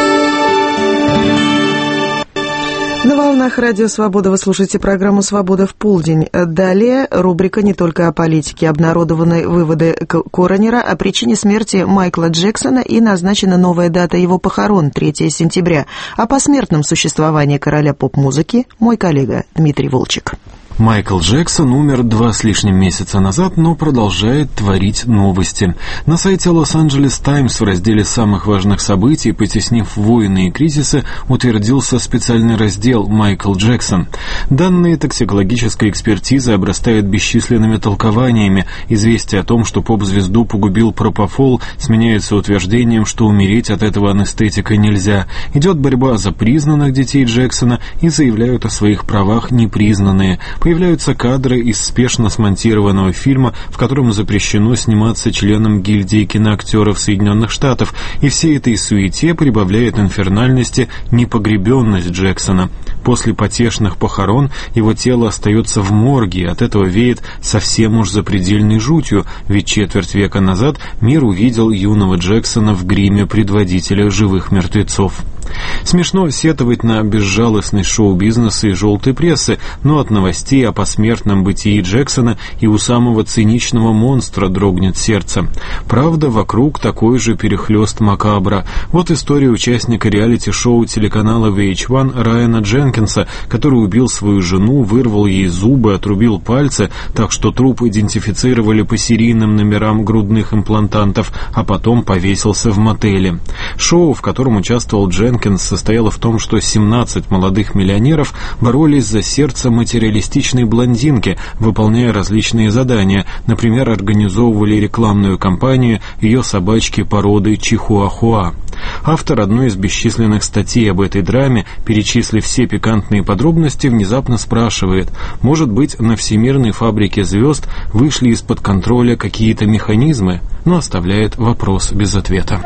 На волнах Радио Свобода вы слушаете программу «Свобода в полдень». Далее рубрика «Не только о политике». Обнародованы выводы коронера о причине смерти Майкла Джексона и назначена новая дата его похорон, третьего сентября. О посмертном существовании короля поп-музыки мой коллега Дмитрий Волчек. Майкл Джексон умер два с лишним месяца назад, но продолжает творить новости. На сайте Лос-Анджелес Таймс в разделе самых важных событий, потеснив войны и кризисы, утвердился специальный раздел «Майкл Джексон». Данные токсикологической экспертизы обрастают бесчисленными толкованиями. Известие о том, что поп-звезду погубил пропофол, сменяется утверждением, что умереть от этого анестетика нельзя. Идет борьба за признанных детей Джексона и заявляют о своих правах непризнанные. Появляются кадры из спешно смонтированного фильма, в котором запрещено сниматься членам гильдии киноактеров Соединенных Штатов, и всей этой суете прибавляет инфернальности непогребенность Джексона. После потешных похорон его тело остается в морге, и от этого веет совсем уж запредельной жутью, ведь четверть века назад мир увидел юного Джексона в гриме предводителя живых мертвецов. Смешно сетовать на безжалостность шоу-бизнеса и желтой прессы, но от новостей о посмертном бытии Джексона и у самого циничного монстра дрогнет сердце. Правда, вокруг такой же перехлёст макабра. Вот история участника реалити-шоу телеканала ви эйч один Райана Дженкинса, который убил свою жену, вырвал ей зубы, отрубил пальцы, так что труп идентифицировали по серийным номерам грудных имплантантов, а потом повесился в мотеле. Шоу, в котором участвовал Дженкинс, состояло в том, что семнадцать молодых миллионеров боролись за сердце материалистичной блондинки, выполняя различные задания. Например, организовывали рекламную кампанию ее собачки породы Чихуахуа. Автор одной из бесчисленных статей об этой драме, перечислив все пикантные подробности, внезапно спрашивает: может быть, на всемирной фабрике звезд вышли из-под контроля какие-то механизмы, но оставляет вопрос без ответа.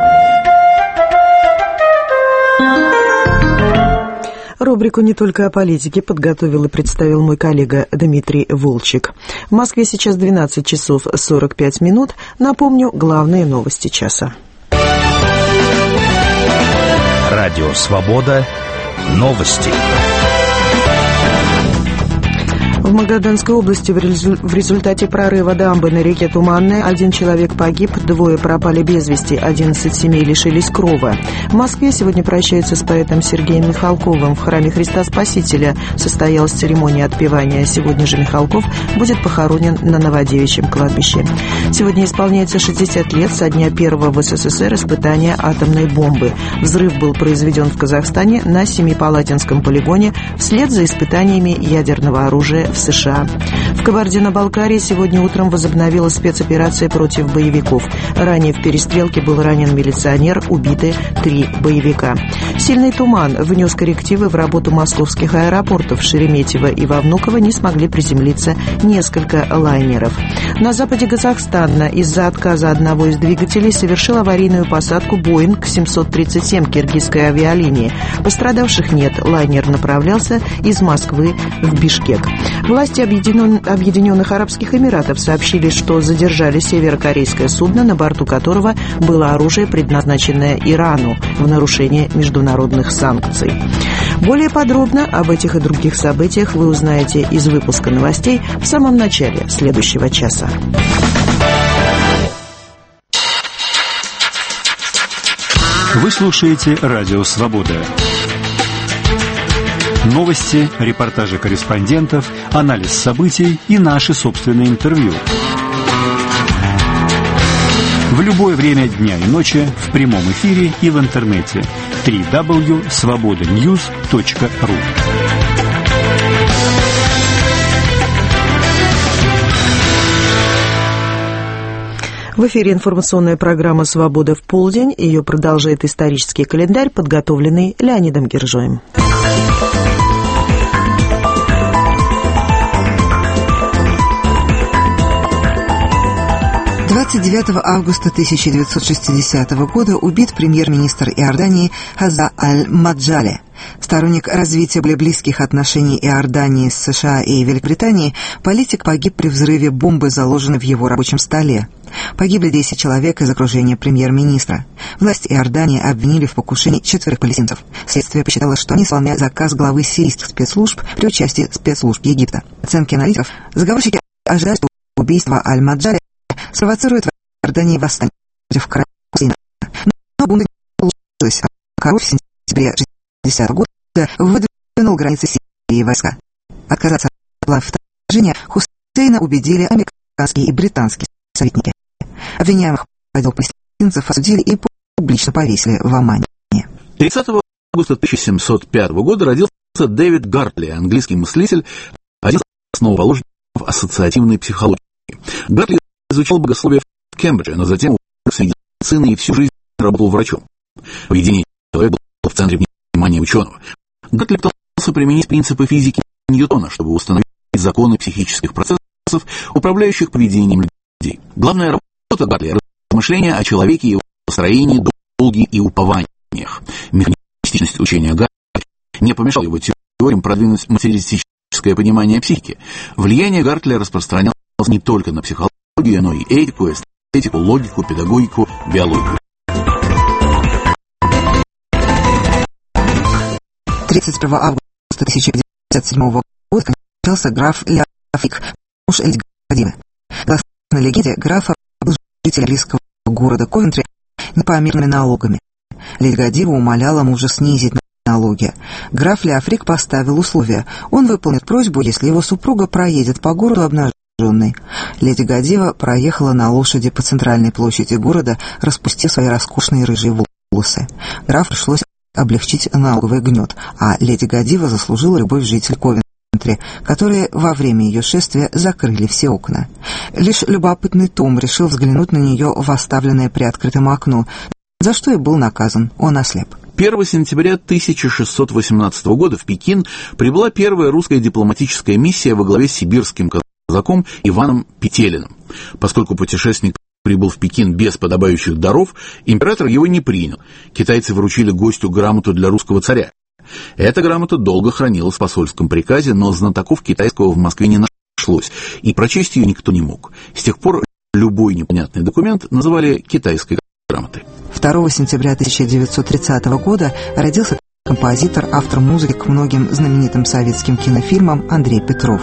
Рубрику «Не только о политике» подготовил и представил мой коллега Дмитрий Волчек. В Москве сейчас двенадцать часов сорок пять минут. Напомню, главные новости часа. Радио «Свобода». Новости. В Магаданской области в результате прорыва дамбы на реке Туманная один человек погиб, двое пропали без вести, одиннадцать семей лишились крова. В Москве сегодня прощаются с поэтом Сергеем Михалковым. В храме Христа Спасителя состоялась церемония отпевания. Сегодня же Михалков будет похоронен на Новодевичьем кладбище. Сегодня исполняется шестьдесят лет со дня первого в СССР испытания атомной бомбы. Взрыв был произведен в Казахстане на Семипалатинском полигоне вслед за испытаниями ядерного оружия в США. В Кабардино-Балкарии сегодня утром возобновилась спецоперация против боевиков. Ранее в перестрелке был ранен милиционер, убиты три боевика. Сильный туман внес коррективы в работу московских аэропортов. В Шереметьево и во Внуково не смогли приземлиться несколько лайнеров. На западе Казахстана из-за отказа одного из двигателей совершил аварийную посадку Боинг семьсот тридцать семь киргизской авиалинии. Пострадавших нет. Лайнер направлялся из Москвы в Бишкек. Власти Объединенных Арабских Эмиратов сообщили, что задержали северокорейское судно, на борту которого было оружие, предназначенное Ирану в нарушение международных санкций. Более подробно об этих и других событиях вы узнаете из выпуска новостей в самом начале следующего часа. Вы слушаете «Радио Свобода». Новости, репортажи корреспондентов, анализ событий и наши собственные интервью. В любое время дня и ночи, в прямом эфире и в интернете. дабл ю дабл ю дабл ю точка свобода ньюс точка ру. В эфире информационная программа «Свобода в полдень». Ее продолжает исторический календарь, подготовленный Леонидом Гержоем. двадцать девятого августа тысяча девятьсот шестидесятого года убит премьер-министр Иордании Хаза аль-Маджали. Сторонник развития более близких отношений Иордании с США и Великобританией, политик погиб при взрыве бомбы, заложенной в его рабочем столе. Погибли десять человек из окружения премьер-министра. Власти Иордании обвинили в покушении четверых палестинцев. Следствие посчитало, что они исполняют заказ главы сирийских спецслужб при участии спецслужб Египта. Оценки аналитиков: заговорщики ожидают, что убийство аль-Маджали спровоцирует в Иордании восстание против короля Хусейна. Но бунт не получилось, а король в сентябре шестидесятого года выдвинул границы Сирии войска. Отказаться от глав вторжения Хусейна убедили американские и британские советники. Обвиняемых по делу палестинцев осудили и публично повесили в Омане. тридцатого августа тысяча семьсот пятого года родился Дэвид Гартли, английский мыслитель, один из основоположников ассоциативной психологии. Гартли изучал богословие в Кембридже, но затем увлекся медициной и всю жизнь работал врачом. Поведение человека было в центре внимания ученого. Гартли пытался применить принципы физики Ньютона, чтобы установить законы психических процессов, управляющих поведением людей. Главная работа Гартли — размышления о человеке и его строении, долге и упованиях. Механистичность учения Гартли не помешала его теориям продвинуть материалистическое понимание психики. Влияние Гартли распространялось не только на психологию, но и этику, эстетику, логику, педагогику, биологию. тридцать первого августа тысяча девятьсот пятьдесят седьмого года скончался граф Ле Африк, муж Леди Гадивы. Согласно легенде, граф был жителем английского города Ковентри непомерными налогами. Леди Гадива умоляла мужа снизить налоги. Граф Ле Африк поставил условие: он выполнит просьбу, если его супруга проедет по городу обнаженной. Леди Гадива проехала на лошади по центральной площади города, распустив свои роскошные рыжие волосы. Графу пришлось облегчить налоговый гнет, а леди Гадива заслужила любовь жителей Ковентри, которые во время ее шествия закрыли все окна. Лишь любопытный Том решил взглянуть на нее в оставленное приоткрытым окно, за что и был наказан. Он ослеп. первого сентября тысяча шестьсот восемнадцатого года в Пекин прибыла первая русская дипломатическая миссия во главе с сибирским казаком Иваном Петелиным. Поскольку путешественник прибыл в Пекин без подобающих даров, император его не принял. Китайцы вручили гостю грамоту для русского царя. Эта грамота долго хранилась в посольском приказе, но знатоков китайского в Москве не нашлось, и прочесть ее никто не мог. С тех пор любой непонятный документ называли китайской грамотой. второго сентября тысяча девятьсот тридцатого года родился композитор, автор музыки к многим знаменитым советским кинофильмам Андрей Петров.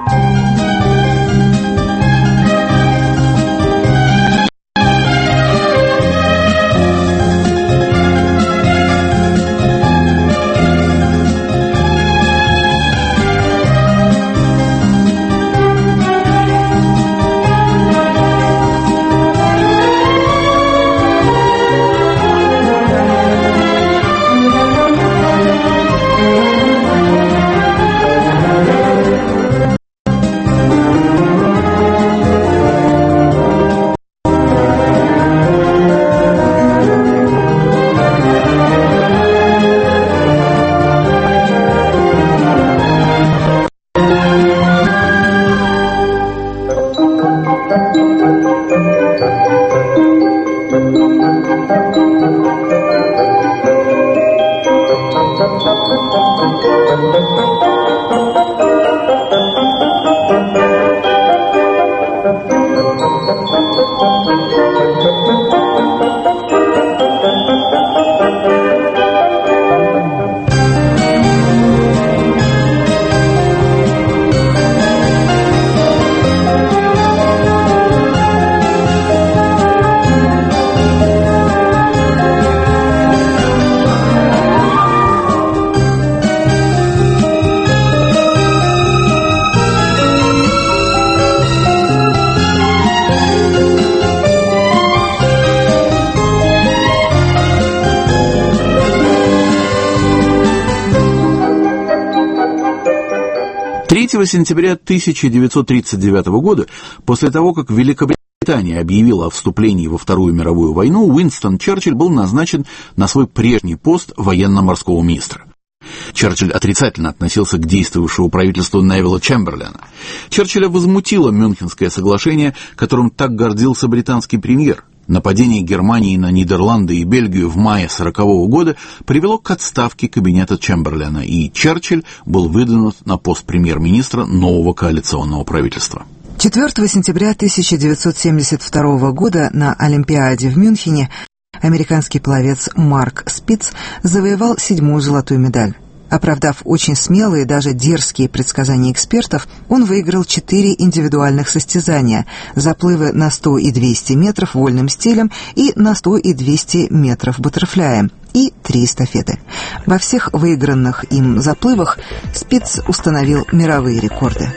третьего сентября тысяча девятьсот тридцать девятого года, после того, как Великобритания объявила о вступлении во Вторую мировую войну, Уинстон Черчилль был назначен на свой прежний пост военно-морского министра. Черчилль отрицательно относился к действовавшему правительству Невилла Чемберлена. Черчилля возмутило Мюнхенское соглашение, которым так гордился британский премьер. Нападение Германии на Нидерланды и Бельгию в мае сорокового года привело к отставке кабинета Чемберлена, и Черчилль был выдвинут на пост премьер-министра нового коалиционного правительства. четвёртого сентября тысяча девятьсот семьдесят второго года на Олимпиаде в Мюнхене американский пловец Марк Спиц завоевал седьмую золотую медаль. Оправдав очень смелые, даже дерзкие предсказания экспертов, он выиграл четыре индивидуальных состязания: заплывы на сто и двести метров вольным стилем и на сто и двести метров баттерфляем, и три эстафеты. Во всех выигранных им заплывах Спиц установил мировые рекорды.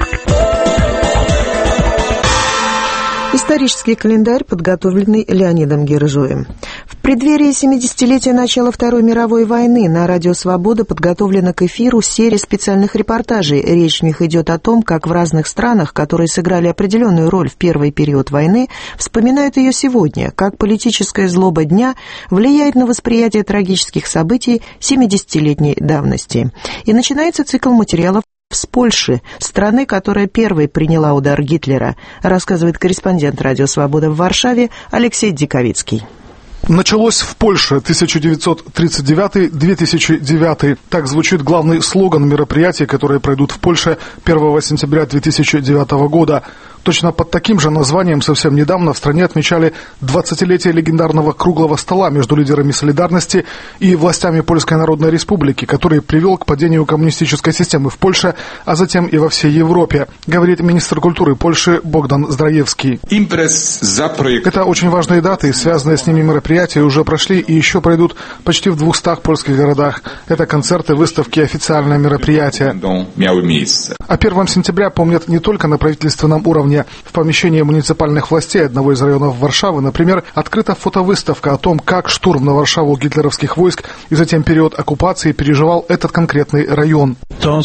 Исторический календарь, подготовленный Леонидом Гержоем. В преддверии семидесятилетия начала Второй мировой войны на Радио Свобода подготовлена к эфиру серия специальных репортажей. Речь в них идет о том, как в разных странах, которые сыграли определенную роль в первый период войны, вспоминают ее сегодня, как политическая злоба дня влияет на восприятие трагических событий семидесятилетней давности. И начинается цикл материалов с Польши, страны, которая первой приняла удар Гитлера, рассказывает корреспондент Радио Свобода в Варшаве Алексей Диковицкий. Началось в Польше тысяча девятьсот тридцать девятый — две тысячи девятый. Так звучит главный слоган мероприятий, которые пройдут в Польше первого сентября две тысячи девятого года. Точно под таким же названием совсем недавно в стране отмечали двадцатилетие легендарного круглого стола между лидерами «Солидарности» и властями Польской Народной Республики, который привел к падению коммунистической системы в Польше, а затем и во всей Европе, говорит министр культуры Польши Богдан Здрajewski. Это очень важные даты, и связанные с ними мероприятия уже прошли и еще пройдут почти в двухстах польских городах. Это концерты, выставки, официальные мероприятия. А первого сентября помнят не только на правительственном уровне. В помещении муниципальных властей одного из районов Варшавы, например, открыта фотовыставка о том, как штурм на Варшаву гитлеровских войск и затем период оккупации переживал этот конкретный район. Это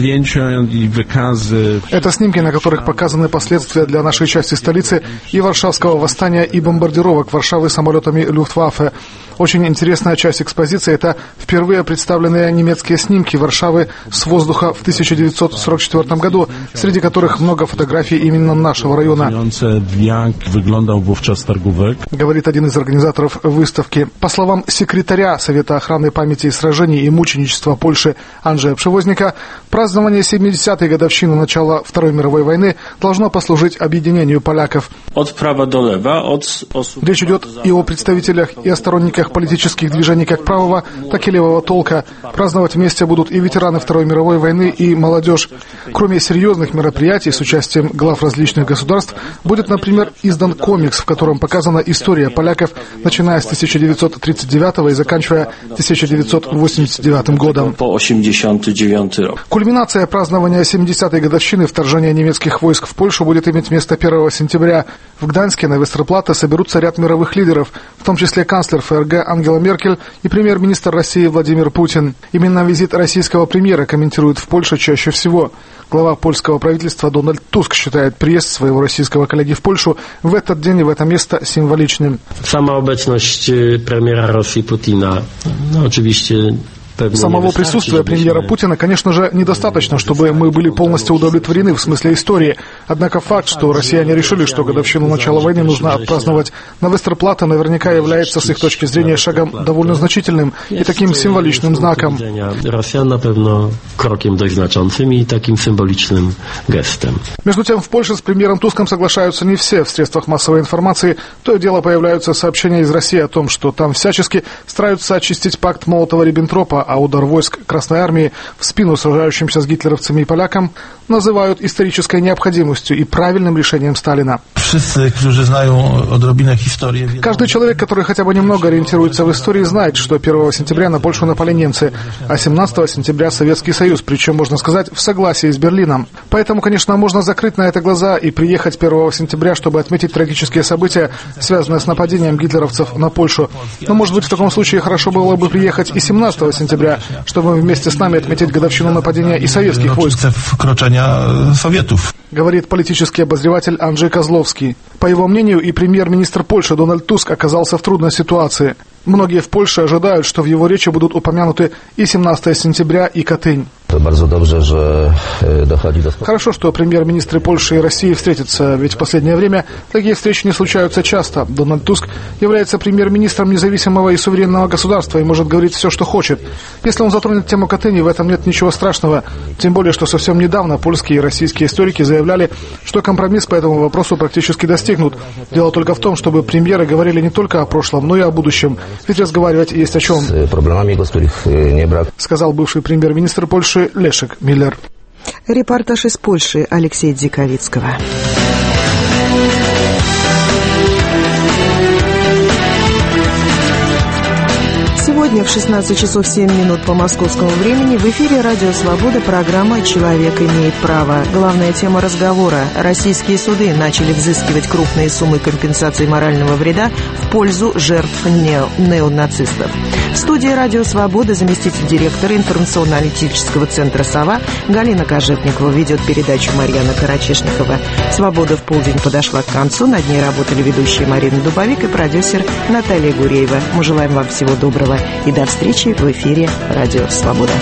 снимки, на которых показаны последствия для нашей части столицы и варшавского восстания и бомбардировок Варшавы самолетами Люфтваффе. Очень интересная часть экспозиции – это впервые представленные немецкие снимки Варшавы с воздуха в тысяча девятьсот сорок четвёртом году, среди которых много фотографий именно нашего района. Говорит один из организаторов выставки. По словам секретаря Совета охраны памяти сражений и мученичества Польши Анджея Пшевозника, празднование семидесятой годовщины начала Второй мировой войны должно послужить объединению поляков. Речь идет и о представителях и о сторонниках таких политических движений как правого, так и левого толка. Праздновать вместе будут и ветераны Второй мировой войны, и молодежь. Кроме серьезных мероприятий с участием глав различных государств, будет, например, издан комикс, в котором показана история поляков, начиная с тысяча девятьсот тридцать девятого и заканчивая тысяча девятьсот восемьдесят девятым годом. Кульминация празднования семидесятой годовщины вторжения немецких войск в Польшу будет иметь место первого сентября. В Гданьске на Вестерплате соберутся ряд мировых лидеров, в том числе канцлер ФРГ Ангела Меркель и премьер-министр России Владимир Путин. Именно визит российского премьера комментируют в Польше чаще всего. Глава польского правительства Дональд Туск считает приезд своего российского коллеги в Польшу в этот день и в это место символичным. Сама обычность премьера России Путина, ну, очевидно, Самого присутствия премьера Путина, конечно же, недостаточно, чтобы мы были полностью удовлетворены в смысле истории. Однако факт, что россияне решили, что годовщину начала войны нужно отпраздновать на Вестерплате, наверняка является с их точки зрения шагом довольно значительным и таким символичным знаком. Россиян, напевно, кроком dość znaczącym и таким символичным жестом. Между тем, в Польше с премьером Туском соглашаются не все. В средствах массовой информации то и дело появляются сообщения из России о том, что там всячески стараются очистить пакт Молотова-Риббентропа, а удар войск Красной Армии в спину сражающимся с гитлеровцами и полякам называют исторической необходимостью и правильным решением Сталина. Каждый человек, который хотя бы немного ориентируется в истории, знает, что первого сентября на Польшу напали немцы, а семнадцатого сентября Советский Союз, причем, можно сказать, в согласии с Берлином. Поэтому, конечно, можно закрыть на это глаза и приехать первого сентября, чтобы отметить трагические события, связанные с нападением гитлеровцев на Польшу. Но, может быть, в таком случае хорошо было бы приехать и семнадцатого сентября, чтобы вместе с нами отметить годовщину нападения и советских войск. Говорит политический обозреватель Анджей Козловский. По его мнению, и премьер-министр Польши Дональд Туск оказался в трудной ситуации. Многие в Польше ожидают, что в его речи будут упомянуты и семнадцатого сентября, и Катынь. Хорошо, что премьер-министры Польши и России встретятся, ведь в последнее время такие встречи не случаются часто. Дональд Туск является премьер-министром независимого и суверенного государства и может говорить все, что хочет. Если он затронет тему Катыни, в этом нет ничего страшного. Тем более, что совсем недавно польские и российские историки заявляли, что компромисс по этому вопросу практически достигнут. Дело только в том, чтобы премьеры говорили не только о прошлом, но и о будущем. Ведь разговаривать есть о чем. Сказал бывший премьер-министр Польши Лешек Миллер. Репортаж из Польши Алексея Дзиковицкого. Сегодня в шестнадцать часов семь минут по московскому времени в эфире «Радио Свобода» программа «Человек имеет право». Главная тема разговора – российские суды начали взыскивать крупные суммы компенсации морального вреда в пользу жертв нео- неонацистов. В студии «Радио Свобода» заместитель директора информационно-аналитического центра «Сова» Галина Кожевникова, ведет передачу Марьяна Карачешникова. «Свобода в полдень» подошла к концу. Над ней работали ведущие Марина Дубовик и продюсер Наталья Гуреева. Мы желаем вам всего доброго и до встречи в эфире «Радио Свобода».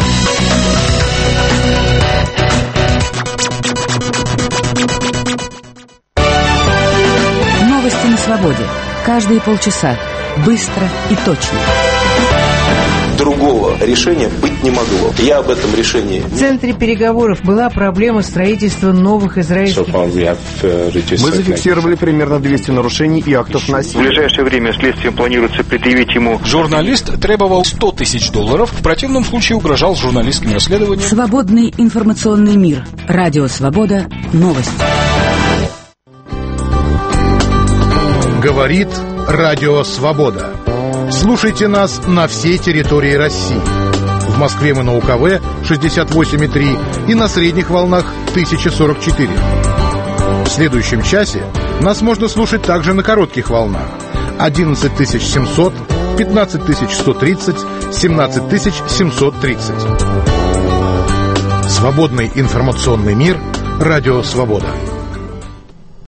Новости на свободе. Каждые полчаса. Быстро и точно. Другого решения быть не могло. Я об этом решении... В центре переговоров была проблема строительства новых израильских... Мы зафиксировали примерно двести нарушений и актов насилия. В ближайшее время следствием планируется предъявить ему... Журналист требовал сто тысяч долларов, в противном случае угрожал журналистским расследованием. Свободный информационный мир. Радио Свобода. Новости. Говорит Радио Свобода. Слушайте нас на всей территории России. В Москве мы на УКВ шестьдесят восемь и три и на средних волнах тысяча сорок четыре. В следующем часе нас можно слушать также на коротких волнах одиннадцать тысяч семьсот, пятнадцать тысяч сто тридцать, семнадцать тысяч семьсот тридцать. Свободный информационный мир. Радио Свобода.